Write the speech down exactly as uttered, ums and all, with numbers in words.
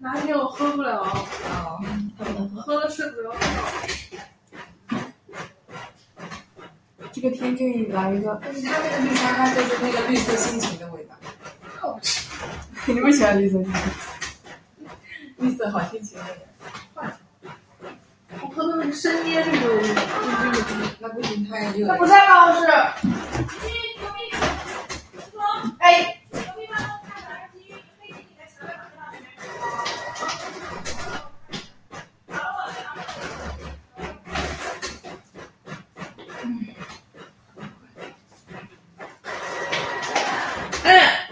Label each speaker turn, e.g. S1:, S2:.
S1: 哪天我喝不了，
S2: 哦，他不能喝，
S1: 喝了睡不着觉。
S3: 这个天可以来一个，
S2: 但是它那个绿沙它就是那个绿色心情的味道。
S1: 我吃。
S3: 你不喜欢绿色心情？
S2: 绿色好心情的人。
S1: 我喝的那个生椰绿的，
S2: 那不行，太热了。
S3: 他不在办公室。哎。
S1: 哎。